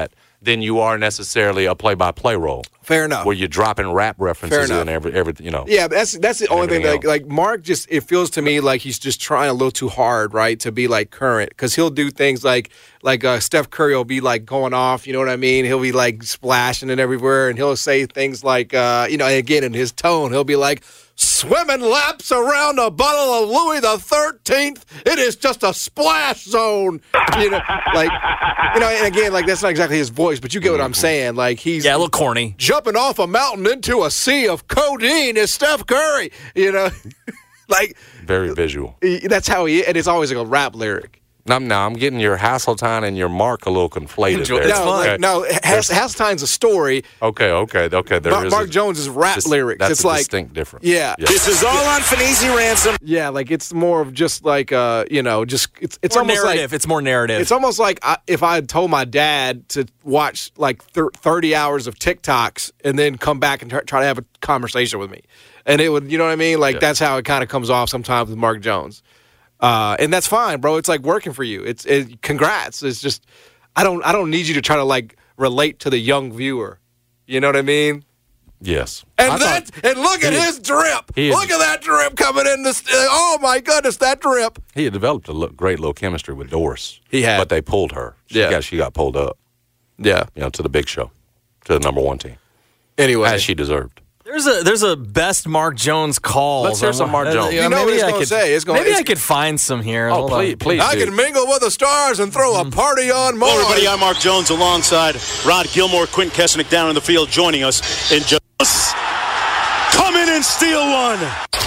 than you are necessarily a play-by-play role. Fair enough. Where you're dropping rap references Fair in every, every, you know. Yeah, that's that's the only thing. That, like, else. like Mark, just it feels to me like he's just trying a little too hard, right, to be like current. Because he'll do things like like uh, Steph Curry will be like going off. You know what I mean? He'll be like splashing it everywhere, and he'll say things like, uh, you know, again in his tone, he'll be like, swimming laps around a bottle of Louis the thirteenth. It is just a splash zone. You know, like, you know, and again, like, that's not exactly his voice, but you get what I'm saying. Like, he's Yeah, a little corny. jumping off a mountain into a sea of codeine is Steph Curry. You know, like, Very visual. he- that's how he, and it's always like a rap lyric. Now, now I'm getting your Hasseltine and your Mark a little conflated Enjoy- there. It's No, fun. like, no, Has, Hastine's a story. Okay, okay, okay. There Mark, is Mark a, Jones is rap dis- lyrics. That's It's a like, distinct difference. yeah. This is all on Finesi Ransom. yeah, like it's more of just like, uh, you know, just it's it's More almost narrative. like it's more narrative. it's almost like I, if I had told my dad to watch like thir- thirty hours of TikToks and then come back and try, try to have a conversation with me, and it would, you know what I mean? Like, Yeah. that's how it kind of comes off sometimes with Mark Jones. Uh, and that's fine, bro. It's like working for you. It's it, congrats. It's just I don't I don't need you to try to like relate to the young viewer. You know what I mean? Yes. And I that thought and look at he- his drip. he is- Look at that drip coming in. This oh my goodness, that drip. he had developed a look, great little chemistry with Doris. He had. But they pulled her. She Yeah. got she got pulled up, Yeah. you know, to the big show, to the number one team, Anyway, as she deserved. There's a there's a best Mark Jones call. Let's hear some Mark Jones. You know what it's gonna say. It's gonna- maybe it's- I could find some here. Oh, Hold on. please, please. I do. can mingle with the stars and throw a party on Mars. Hello, everybody. I'm Mark Jones alongside Rod Gilmore, Quint Kesnick down in the field joining us in just come in and steal one.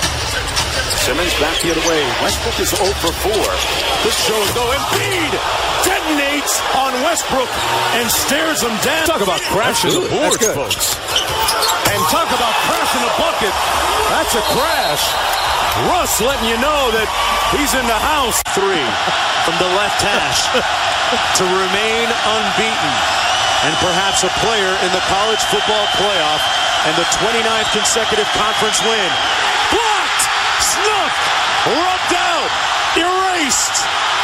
Simmons back the other way. Westbrook is zero for four. This shows though Embiid detonates on Westbrook and stares him down. Talk about crashing the boards, good. folks. And talk about crashing the bucket. That's a crash. Russ letting you know that he's in the house. Three from the left hash to remain unbeaten. And perhaps a player in the college football playoff and the twenty-ninth consecutive conference win. Blocked! Snuffed! Rubbed out! Erased!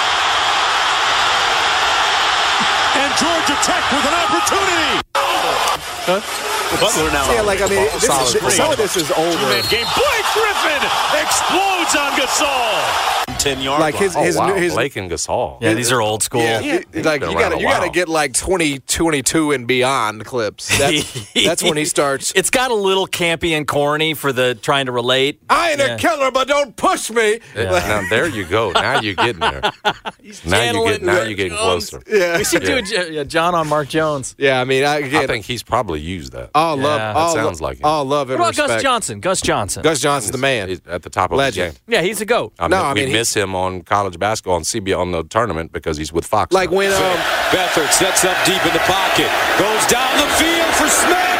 And Georgia Tech with an opportunity! Butler now. Yeah, like I mean, this is, this, some of this is older. Two-man game. Blake Griffin explodes on Gasol. Ten yard Like his Oh, his wow. his Blake and Gasol. Yeah, these are old school. yeah, Yeah, it- he's like been you around gotta a you gotta while. get like twenty twenty-two and beyond clips. That's, that's when he starts. It's got a little campy and corny for the trying to relate. I ain't Yeah. a killer, but don't push me. Yeah, now there you go. Now you're getting there. now you channeling get now Mark you're getting Jones. closer. Yeah, We should do a J- yeah, John on Mark Jones. yeah. I mean, I, I again, think he's probably used that. all love, Yeah. all That sounds lo- like him. all love What and about respect. Gus Johnson? Gus Johnson. Gus Johnson's the man. He's at the top of Legend. his game. Yeah, he's a goat. I No, mean, I we mean, he- miss him on college basketball on C B S on the tournament because he's with Fox. Like now. when um, Beathard sets up deep in the pocket. Goes down the field for Smith.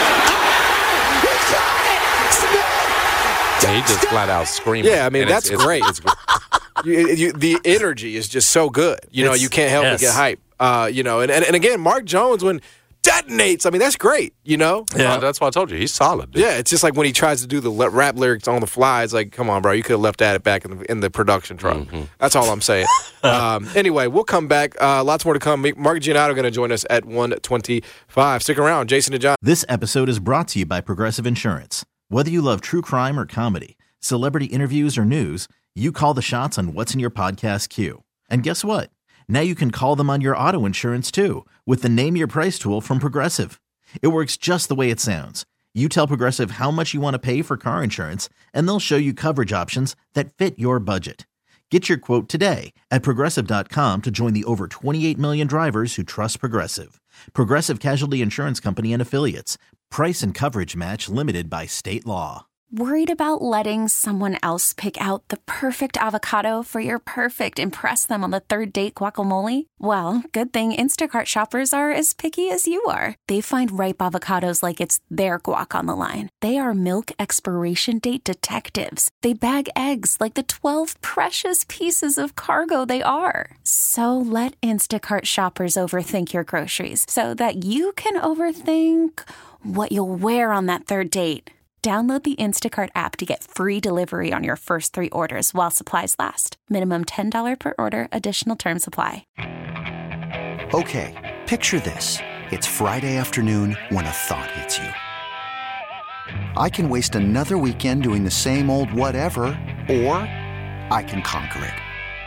And he just flat out screaming. Yeah, I mean, And it's- that's it's- great. It's great. you, you, the energy is just so good. You know, It's- you can't help yes. but get hype. Uh, you know, and, and and again, Mark Jones when detonates. I mean, that's great. You know. Yeah. Uh, that's why I told you he's solid. Dude. Yeah, it's just like when he tries to do the le- rap lyrics on the fly. It's like, come on, bro, you could have left that back in the, in the production truck. Mm-hmm. That's all I'm saying. um, anyway, we'll come back. Uh, lots more to come. Mark Giannotto going to join us at one twenty-five. Stick around, Jason and John. This episode is brought to you by Progressive Insurance. Whether you love true crime or comedy, celebrity interviews or news, you call the shots on what's in your podcast queue. And guess what? Now you can call them on your auto insurance too with the Name Your Price tool from Progressive. It works just the way it sounds. You tell Progressive how much you want to pay for car insurance, and they'll show you coverage options that fit your budget. Get your quote today at Progressive dot com to join the over twenty-eight million drivers who trust Progressive. Progressive Casualty Insurance Company and Affiliates. Price and coverage match limited by state law. Worried about letting someone else pick out the perfect avocado for your perfect impress them on the third date guacamole? Well, good thing Instacart shoppers are as picky as you are. They find ripe avocados like it's their guac on the line. They are milk expiration date detectives. They bag eggs like the twelve precious pieces of cargo they are. So let Instacart shoppers overthink your groceries so that you can overthink what you'll wear on that third date. Download the Instacart app to get free delivery on your first three orders while supplies last. Minimum ten dollars per order. Additional terms apply. Okay, picture this. It's Friday afternoon when a thought hits you. I can waste another weekend doing the same old whatever, or I can conquer it.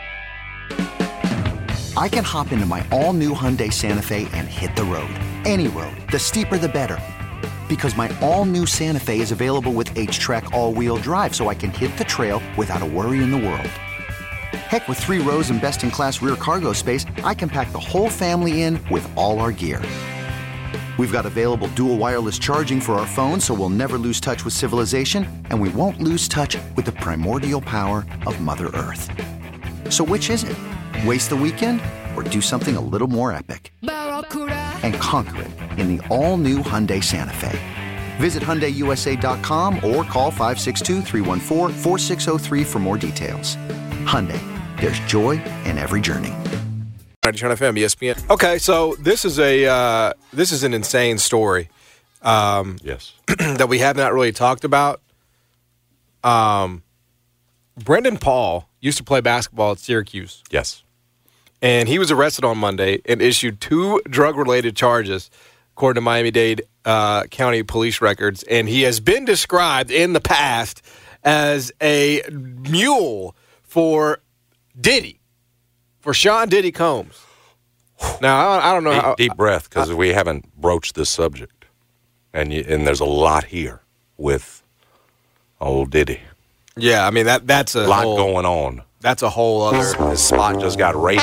I can hop into my all-new Hyundai Santa Fe and hit the road. Any road. The steeper, the better. Because my all-new Santa Fe is available with H-Track all-wheel drive, so I can hit the trail without a worry in the world. Heck, with three rows and best-in-class rear cargo space, I can pack the whole family in with all our gear. We've got available dual wireless charging for our phones, so we'll never lose touch with civilization, and we won't lose touch with the primordial power of Mother Earth. So which is it? Waste the weekend or do something a little more epic? And conquer it in the all-new Hyundai Santa Fe. Visit Hyundai U S A dot com or call five six two, three one four, four six zero three for more details. Hyundai, there's joy in every journey. ninety-two F M, E S P N. Okay, so this is a uh, this is an insane story. Um, yes, that we have not really talked about. Um, Brendan Paul used to play basketball at Syracuse. Yes, and he was arrested on Monday and issued two drug-related charges, according to Miami-Dade uh, County police records. And he has been described in the past as a mule for Diddy, for Sean Diddy Combs. Now, I, I don't know deep, how... Deep breath, because we haven't broached this subject. And you, and there's a lot here with old Diddy. Yeah, I mean, that that's a lot whole, going on. That's a whole other... His spot just got raided.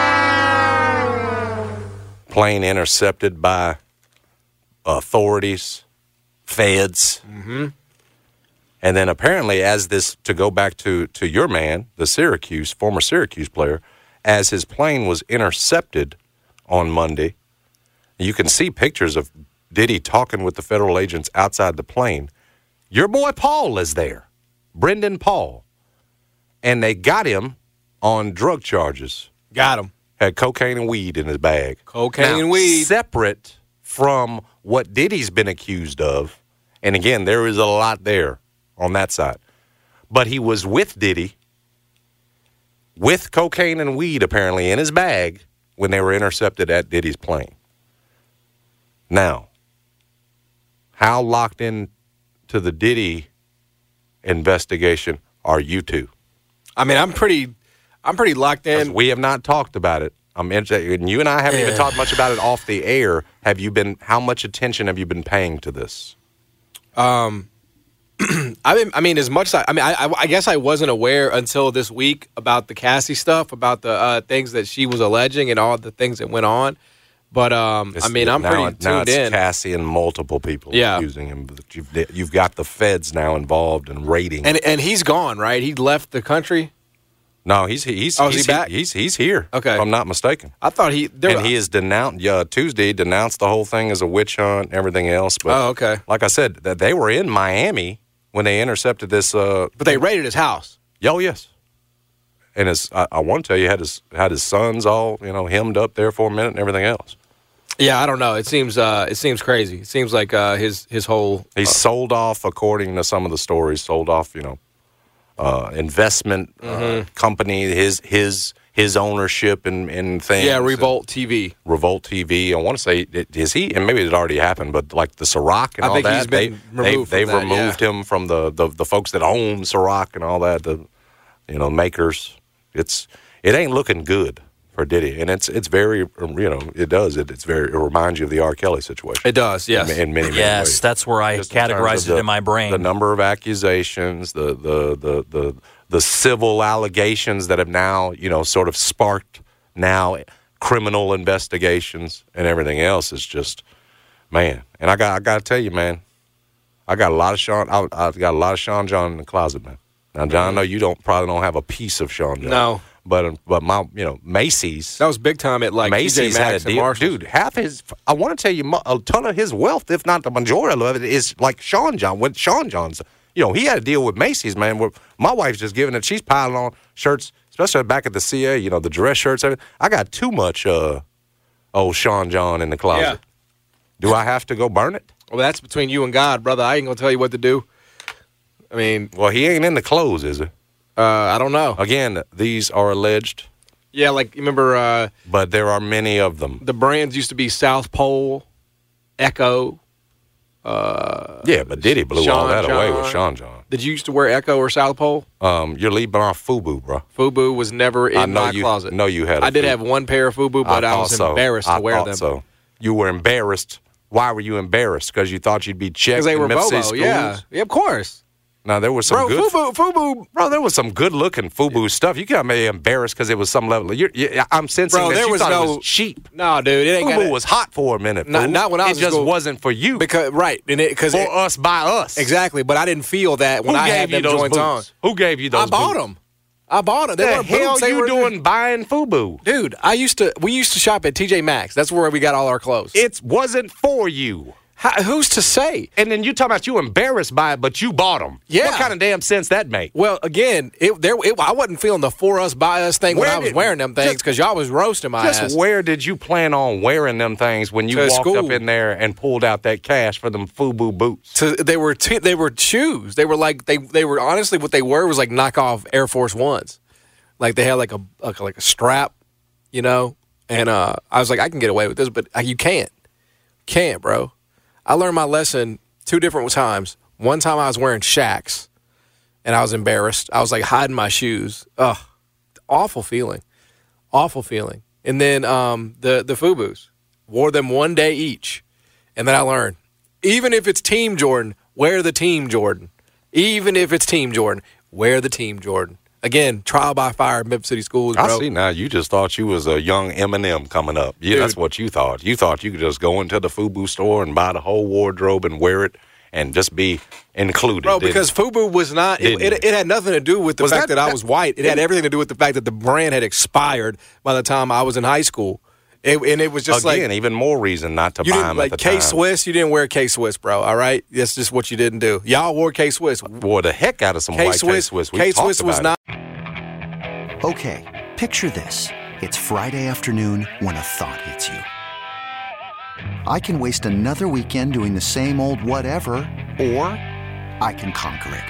Plane intercepted by authorities, feds. Mm-hmm. And then apparently as this, to go back to, to your man, the Syracuse, former Syracuse player, as his plane was intercepted on Monday, you can see pictures of Diddy talking with the federal agents outside the plane. Your boy Paul is there, Brendan Paul. And they got him on drug charges. Got him. Had cocaine and weed in his bag. Cocaine now, and weed. Separate from what Diddy's been accused of. And again, there is a lot there on that side. But he was with Diddy, with cocaine and weed apparently in his bag when they were intercepted at Diddy's plane. Now, how locked in to the Diddy investigation are you two? I mean, I'm pretty, I'm pretty locked in. We have not talked about it. I'm interested, and you and I haven't yeah. even talked much about it off the air. Have you been? How much attention have you been paying to this? Um, I mean, I mean, as much as I, I mean, I, I guess I wasn't aware until this week about the Cassie stuff, about the uh, things that she was alleging and all the things that went on. But um, I mean, I'm now, pretty now tuned it's in. Cassie and multiple people yeah. accusing him. You've, you've got the feds now involved in raiding, and and he's gone, right? He left the country. No, he's he's oh, he's, is he back? He's he's here. Okay, if I'm not mistaken. I thought he there, and he is denounced. Uh, Tuesday denounced the whole thing as a witch hunt, and everything else. But oh, okay. Like I said, that they were in Miami when they intercepted this. Uh, but they raided his house. Oh yes. And his, I, I want to tell you, had his had his sons all you know hemmed up there for a minute and everything else. Yeah, I don't know. It seems uh, it seems crazy. It seems like uh, his his whole he's uh, sold off, according to some of the stories, sold off. You know. Uh, investment mm-hmm. uh, company, his his his ownership and in, in things. Yeah, Revolt T V. Revolt T V. I want to say, is he? And maybe it already happened, but like the Ciroc and I all think that, he's been they, removed they, they've from that, removed yeah. him from the, the the folks that own Ciroc and all that. The you know makers. It's it ain't looking good for Diddy, and it's it's very you know it does it it's very it reminds you of the R. Kelly situation. It does, yes, in, in many, many yes, ways. that's where I Just categorized in it in my brain. The number of accusations, the the the the the civil allegations that have now you know sort of sparked now criminal investigations and everything else is just man. And I got I got to tell you, man, I got a lot of Sean. I, I got a lot of Sean John in the closet, man. Now, John, I know you don't probably don't have a piece of Sean John. No. But but my you know Macy's that was big time at like Macy's had a deal, dude. Half his I want to tell you a ton of his wealth, if not the majority of it, is like Sean John. When Sean John's, you know, he had a deal with Macy's, man. Where my wife's just giving it. She's piling on shirts, especially back at the C A. You know, the dress shirts. Everything. I got too much uh, old Sean John in the closet. Yeah. Do I have to go burn it? Well, that's between you and God, brother. I ain't gonna tell you what to do. I mean, well, he ain't in the clothes, is he? Uh, I don't know. Again, these are alleged Yeah, like, you remember uh, But there are many of them. the brands used to be South Pole, Echo. Uh, Yeah, but Diddy blew Sean all that away John. with Sean John. Did you used to wear Echo or South Pole? Um, you're leaving off FUBU, bro. FUBU was never in I know my you, closet. know you had a I did few. have one pair of FUBU, but I, thought was so. embarrassed I to wear thought them. So. You were embarrassed. Why were you embarrassed? Because you thought you'd be checked Because they in were Mississippi Bobo, schools? yeah. yeah. Of course. Now, there was some Bro, good... FUBU, FUBU. Bro, there was some good-looking FUBU stuff. You got me embarrassed because it was some level. You're, you I'm sensing Bro, that there you was thought no- it was cheap. No, dude, it ain't FUBU got was hot for a minute. Not- fool. not when I it was in just school. wasn't for you. Because right, and it because for us by us. exactly. But I didn't feel that when Who I gave had you them those joints boots? on. Who gave you those I bought boots? them. I bought them. They The were hell boots. They you were, doing buying FUBU? dude? I used to. We used to shop at T J Maxx. That's where we got all our clothes. It wasn't for you. How, who's to say? And then you talking about you embarrassed by it, but you bought them. Yeah. What kind of damn sense that make? Well, again, it, there. It, I wasn't feeling the for us by us thing when Where I was did- wearing them things because y'all was roasting my Just ass. where did you plan on wearing them things when you To walked school. up in there and pulled out that cash for them FUBU boots? To, they were t- they were shoes. They were like they they were honestly what they were was like knockoff Air Force Ones. Like they had like a like, like a strap, you know. And uh, I was like, I can get away with this, but uh, you can't, can't, bro. I learned my lesson two different times. One time I was wearing Shaqs, and I was embarrassed. I was like hiding my shoes. Ugh, awful feeling, awful feeling. And then um, the the FUBUs, wore them one day each, and then I learned, even if it's Team Jordan, wear the Team Jordan. Even if it's Team Jordan, wear the Team Jordan. Again, trial by fire at Memphis City Schools, bro. I see now. You just thought you was a young Eminem coming up. Yeah, Dude. that's what you thought. You thought you could just go into the FUBU store and buy the whole wardrobe and wear it and just be included. Bro, didn't because FUBU was not, it, Didn't it, it had nothing to do with the Was fact that, that- I was white. It had everything to do with the fact that the brand had expired by the time I was in high school. It, and it was just Again, like, even more reason not to you buy didn't, them like at the K time. Swiss, you didn't wear K Swiss, bro, all right? That's just what you didn't do. Y'all wore K Swiss. Wore the heck out of some K white Swiss, K-Swiss. We K talked Swiss was about not. it. Okay, picture this. It's Friday afternoon when a thought hits you. I can waste another weekend doing the same old whatever, or I can conquer it.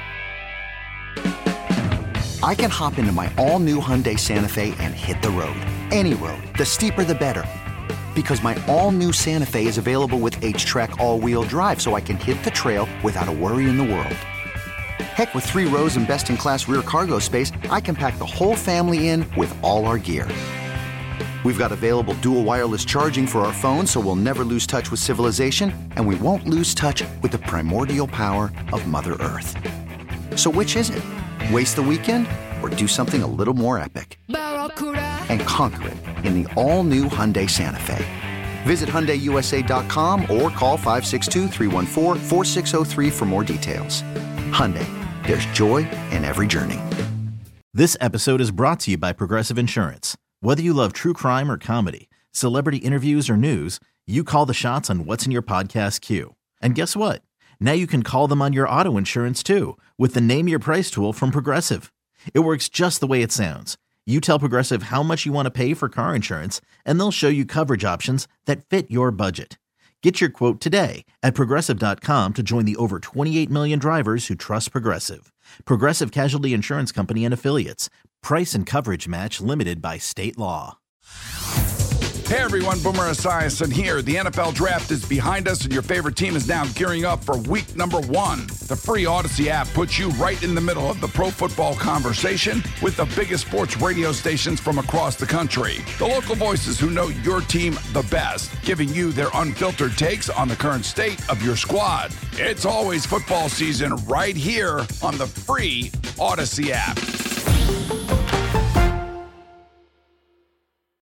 I can hop into my all-new Hyundai Santa Fe and hit the road. Any road. The steeper, the better. Because my all-new Santa Fe is available with H-Track all-wheel drive, so I can hit the trail without a worry in the world. Heck, with three rows and best-in-class rear cargo space, I can pack the whole family in with all our gear. We've got available dual wireless charging for our phones, so we'll never lose touch with civilization, and we won't lose touch with the primordial power of Mother Earth. So which is it? Waste the weekend or do something a little more epic? And conquer it in the all-new Hyundai Santa Fe. Visit Hyundai U S A dot com or call five six two, three one four, four six zero three for more details. Hyundai, there's joy in every journey. This episode is brought to you by Progressive Insurance. Whether you love true crime or comedy, celebrity interviews or news, you call the shots on what's in your podcast queue. And guess what? Now you can call them on your auto insurance too with the Name Your Price tool from Progressive. It works just the way it sounds. You tell Progressive how much you want to pay for car insurance, and they'll show you coverage options that fit your budget. Get your quote today at Progressive dot com to join the over twenty-eight million drivers who trust Progressive. Progressive Casualty Insurance Company and Affiliates. Price and coverage match limited by state law. Hey everyone, Boomer Esiason here. The N F L Draft is behind us and your favorite team is now gearing up for week number one. The free Odyssey app puts you right in the middle of the pro football conversation with the biggest sports radio stations from across the country. The local voices who know your team the best, giving you their unfiltered takes on the current state of your squad. It's always football season right here on the free Odyssey app.